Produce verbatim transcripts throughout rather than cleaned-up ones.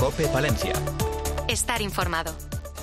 COPE Palencia. Estar informado.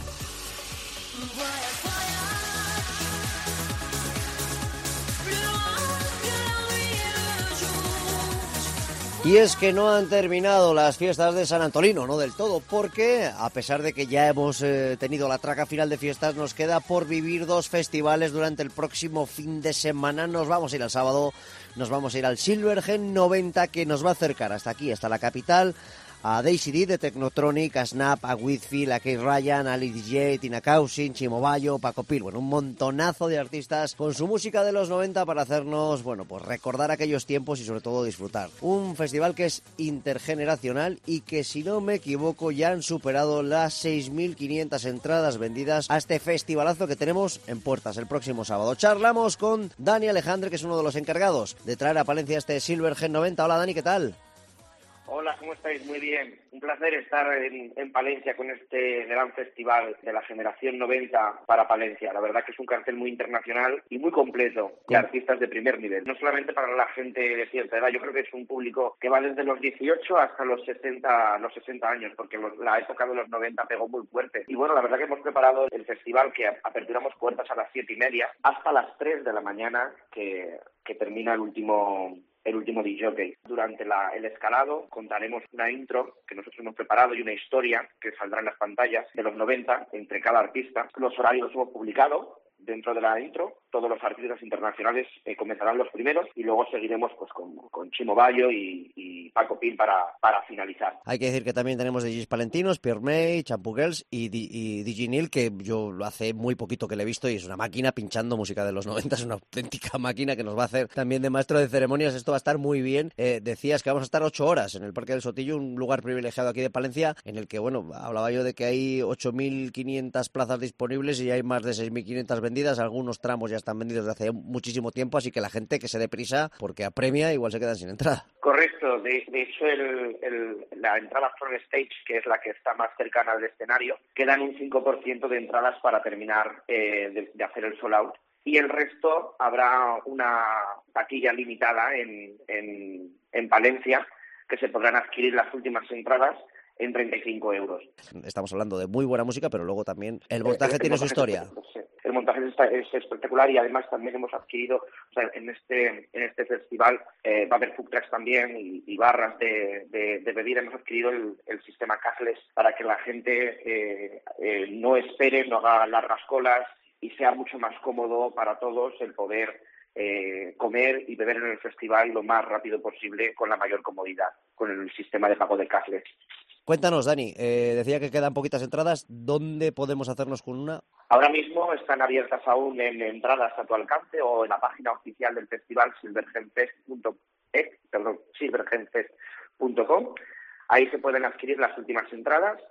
Y es que no han terminado las fiestas de San Antolino, no del todo, porque a pesar de que ya hemos eh, tenido la traca final de fiestas, nos queda por vivir dos festivales durante el próximo fin de semana. Nos vamos a ir al sábado, nos vamos a ir al Silvergen noventa, que nos va a acercar hasta aquí, hasta la capital, a Daisy D de Technotronic, a Snap, a Whitfield, a Kate Ryan, a Ali D J, Tina Cousin, Chimo Bayo, Paco Pil, bueno, un montonazo de artistas con su música de los noventa para hacernos, bueno, pues recordar aquellos tiempos y sobre todo disfrutar. Un festival que es intergeneracional y que, si no me equivoco, ya han superado las seis mil quinientas entradas vendidas a este festivalazo que tenemos en puertas el próximo sábado. Charlamos con Dani Alejandre, que es uno de los encargados de traer a Palencia este Silvergen noventa. Hola, Dani, ¿qué tal? Hola, ¿cómo estáis? Muy bien. Un placer estar en, en Palencia con este gran festival de la generación noventa para Palencia. La verdad que es un cartel muy internacional y muy completo de artistas de primer nivel. No solamente para la gente de cierta edad, yo creo que es un público que va desde los dieciocho hasta los sesenta, los sesenta años, porque los, la época de los noventa pegó muy fuerte. Y bueno, la verdad que hemos preparado el festival, que aperturamos puertas a las siete y media hasta las tres de la mañana, que, que termina el último... el último D J. Durante la, el escalado contaremos una intro que nosotros hemos preparado y una historia que saldrá en las pantallas de los noventa entre cada artista. Los horarios los hemos publicado dentro de la intro. Todos los artistas internacionales eh, comenzarán los primeros y luego seguiremos pues con, con Chimo Bayo y, y Paco Pil para, para finalizar. Hay que decir que también tenemos D Js palentinos, Pierre May, Champu Girls y, y D J Neil, que yo lo hace muy poquito que le he visto y es una máquina pinchando música de los noventa, es una auténtica máquina que nos va a hacer también de maestro de ceremonias. Esto va a estar muy bien. Eh, decías que vamos a estar ocho horas en el Parque del Sotillo, un lugar privilegiado aquí de Palencia, en el que, bueno, hablaba yo de que hay ocho mil quinientas plazas disponibles y hay más de seis mil quinientas vendidas. Algunos tramos ya están vendidos desde hace muchísimo tiempo, así que la gente que se dé prisa, porque apremia, igual se quedan sin entrada. Correcto, de, de hecho el, el, la entrada front stage, que es la que está más cercana al escenario, quedan un cinco por ciento de entradas para terminar eh, de, de hacer el sold out. Y el resto habrá una taquilla limitada en, en, en Palencia, que se podrán adquirir las últimas entradas en treinta y cinco euros. Estamos hablando de muy buena música, pero luego también el montaje el, tiene el su historia. Es, el montaje es, es espectacular y además también hemos adquirido, o sea, en este en este festival eh, va a haber food trucks también y, y barras de, de, de bebida. Hemos adquirido el, el sistema cashless para que la gente eh, eh, no espere, no haga largas colas y sea mucho más cómodo para todos el poder eh, comer y beber en el festival lo más rápido posible con la mayor comodidad, con el sistema de pago de cashless. Cuéntanos, Dani, eh, decía que quedan poquitas entradas. ¿Dónde podemos hacernos con una? Ahora mismo están abiertas aún en entradas a tu alcance o en la página oficial del festival silvergenfest punto e, perdón, silvergenfest punto com. Ahí se pueden adquirir las últimas entradas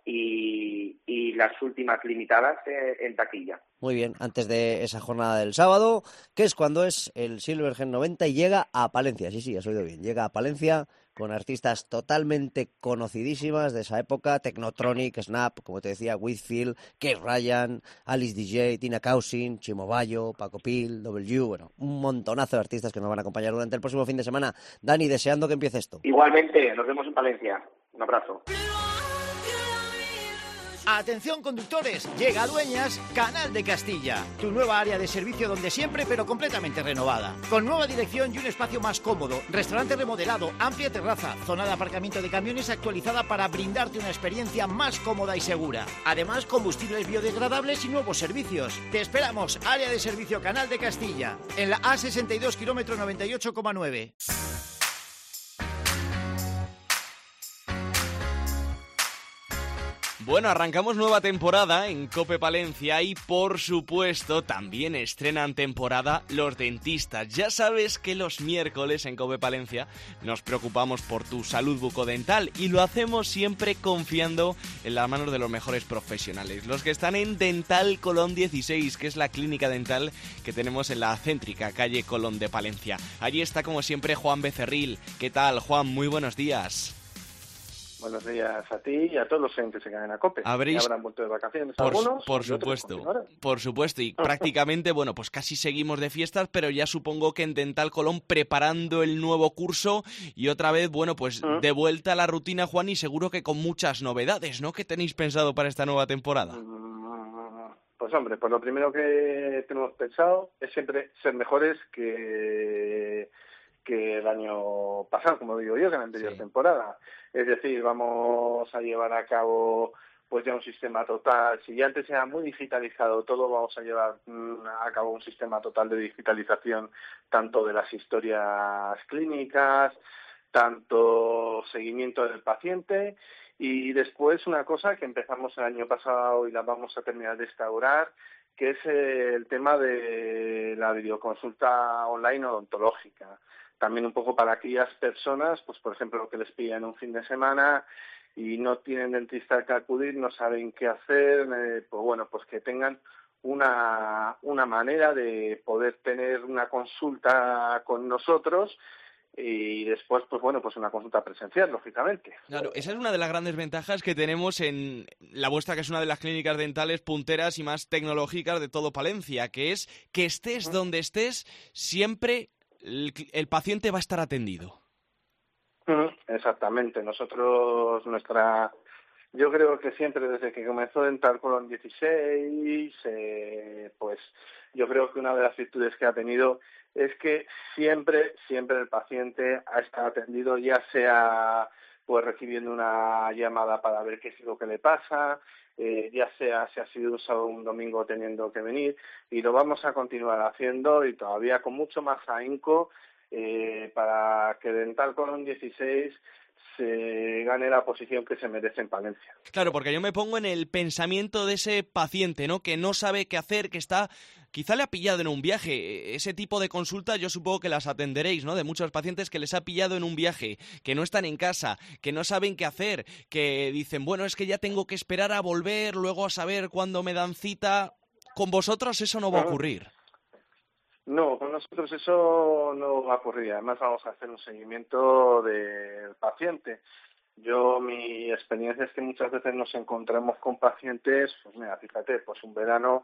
y, y las últimas limitadas eh, en taquilla. Muy bien, antes de esa jornada del sábado, que es cuando es el Silvergen noventa y llega a Palencia. Sí, sí, has oído bien. Llega a Palencia con artistas totalmente conocidísimas de esa época: Technotronic, Snap, como te decía, Whitfield, Kate Ryan, Alice D J, Tina Cousin, Chimo Bayo, Paco Pil, W, bueno, un montonazo de artistas que nos van a acompañar durante el próximo fin de semana. Dani, deseando que empiece esto. Igualmente, nos vemos en Palencia. Un abrazo. Atención conductores, llega a Dueñas, Canal de Castilla, tu nueva área de servicio donde siempre pero completamente renovada. Con nueva dirección y un espacio más cómodo, restaurante remodelado, amplia terraza, zona de aparcamiento de camiones actualizada para brindarte una experiencia más cómoda y segura. Además, combustibles biodegradables y nuevos servicios. Te esperamos, área de servicio Canal de Castilla, en la A sesenta y dos, kilómetro noventa y ocho coma nueve. Bueno, arrancamos nueva temporada en COPE Palencia y, por supuesto, también estrenan temporada Los Dentistas. Ya sabes que los miércoles en COPE Palencia nos preocupamos por tu salud bucodental y lo hacemos siempre confiando en las manos de los mejores profesionales, los que están en Dental Colón dieciséis, que es la clínica dental que tenemos en la céntrica calle Colón de Palencia. Allí está, como siempre, Juan Becerril. ¿Qué tal, Juan? Muy buenos días. Buenos días a ti y a todos los oyentes que quedan en COPE. Habréis... habrán vuelto de vacaciones por, algunos. Por supuesto, por supuesto. Y prácticamente, bueno, pues casi seguimos de fiestas, pero ya supongo que en Dental Colón preparando el nuevo curso y otra vez, bueno, pues ¿Mm? de vuelta a la rutina, Juan, y seguro que con muchas novedades, ¿no? ¿Qué tenéis pensado para esta nueva temporada? Pues hombre, pues lo primero que tenemos pensado es siempre ser mejores que... que el año pasado, como digo yo, que en la anterior sí. temporada. Es decir, vamos a llevar a cabo pues ya un sistema total. Si ya antes era muy digitalizado todo, vamos a llevar a cabo un sistema total de digitalización tanto de las historias clínicas, tanto seguimiento del paciente y después una cosa que empezamos el año pasado y la vamos a terminar de instaurar, que es el tema de la videoconsulta online odontológica. También un poco para aquellas personas, pues por ejemplo, que les pillan un fin de semana y no tienen dentista que acudir, no saben qué hacer, eh, pues bueno, pues que tengan una, una manera de poder tener una consulta con nosotros y después, pues bueno, pues una consulta presencial, lógicamente. Claro, esa es una de las grandes ventajas que tenemos en la vuestra, que es una de las clínicas dentales punteras y más tecnológicas de todo Palencia, que es que estés uh-huh. donde estés, siempre el, el paciente va a estar atendido. Uh-huh. Exactamente. Nosotros, nuestra... Yo creo que siempre desde que comenzó Dental Colón dieciséis, eh, pues yo creo que una de las virtudes que ha tenido es que siempre, siempre el paciente ha estado atendido, ya sea pues recibiendo una llamada para ver qué es lo que le pasa, eh, ya sea si ha sido un sábado o un domingo teniendo que venir, y lo vamos a continuar haciendo y todavía con mucho más ahínco eh, para que Dental Colón dieciséis se gane la posición que se merece en Palencia. Claro, porque yo me pongo en el pensamiento de ese paciente, ¿no? Que no sabe qué hacer, que está... Quizá le ha pillado en un viaje. Ese tipo de consultas yo supongo que las atenderéis, ¿no? De muchos pacientes que les ha pillado en un viaje, que no están en casa, que no saben qué hacer, que dicen, bueno, es que ya tengo que esperar a volver, luego a saber cuándo me dan cita. Con vosotros eso no va a ocurrir. No, con nosotros eso no va a ocurrir. Además vamos a hacer un seguimiento del paciente. Yo, mi experiencia es que muchas veces nos encontramos con pacientes, pues mira, fíjate, pues un verano,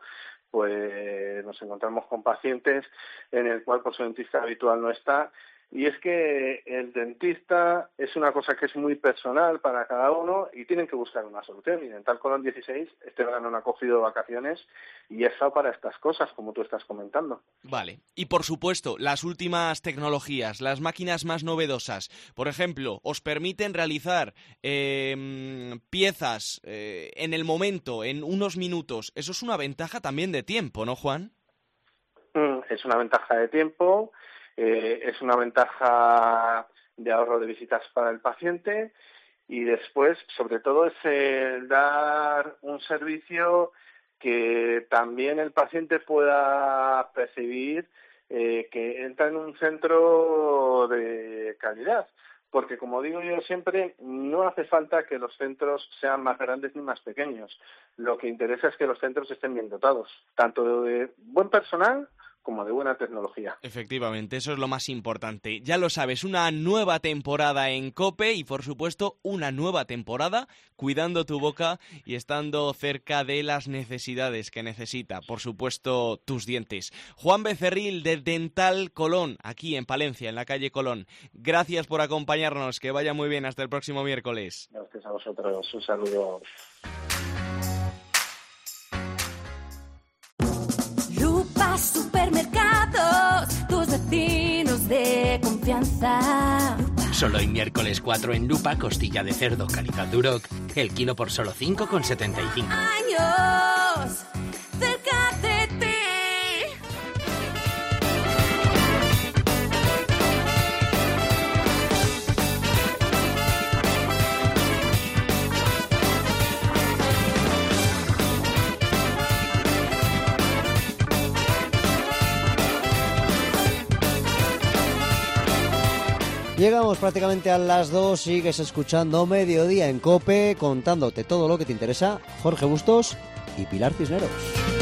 pues nos encontramos con pacientes en el cual pues, su dentista habitual no está. Y es que el dentista es una cosa que es muy personal para cada uno y tienen que buscar una solución. Y Dental Colón dieciséis este verano no ha cogido vacaciones y ha estado para estas cosas, como tú estás comentando. Vale. Y por supuesto, las últimas tecnologías, las máquinas más novedosas, por ejemplo, os permiten realizar eh, piezas eh, en el momento, en unos minutos. Eso es una ventaja también de tiempo, ¿no, Juan? Mm, es una ventaja de tiempo. Eh, es una ventaja de ahorro de visitas para el paciente y después, sobre todo, es el dar un servicio que también el paciente pueda percibir eh, que entra en un centro de calidad. Porque, como digo yo siempre, no hace falta que los centros sean más grandes ni más pequeños. Lo que interesa es que los centros estén bien dotados, tanto de buen personal como de buena tecnología. Efectivamente, eso es lo más importante. Ya lo sabes, una nueva temporada en COPE y, por supuesto, una nueva temporada cuidando tu boca y estando cerca de las necesidades que necesita, por supuesto, tus dientes. Juan Becerril, de Dental Colón, aquí en Palencia, en la calle Colón. Gracias por acompañarnos, que vaya muy bien. Hasta el próximo miércoles. Gracias a vosotros. Un saludo. Supermercados, tus vecinos de confianza. Solo hoy miércoles cuatro en Lupa, costilla de cerdo calidad Duroc, el kilo por solo cinco con setenta y cinco. Años cerca de ti. Llegamos prácticamente a las dos, sigues escuchando Mediodía en COPE, contándote todo lo que te interesa. Jorge Bustos y Pilar Cisneros.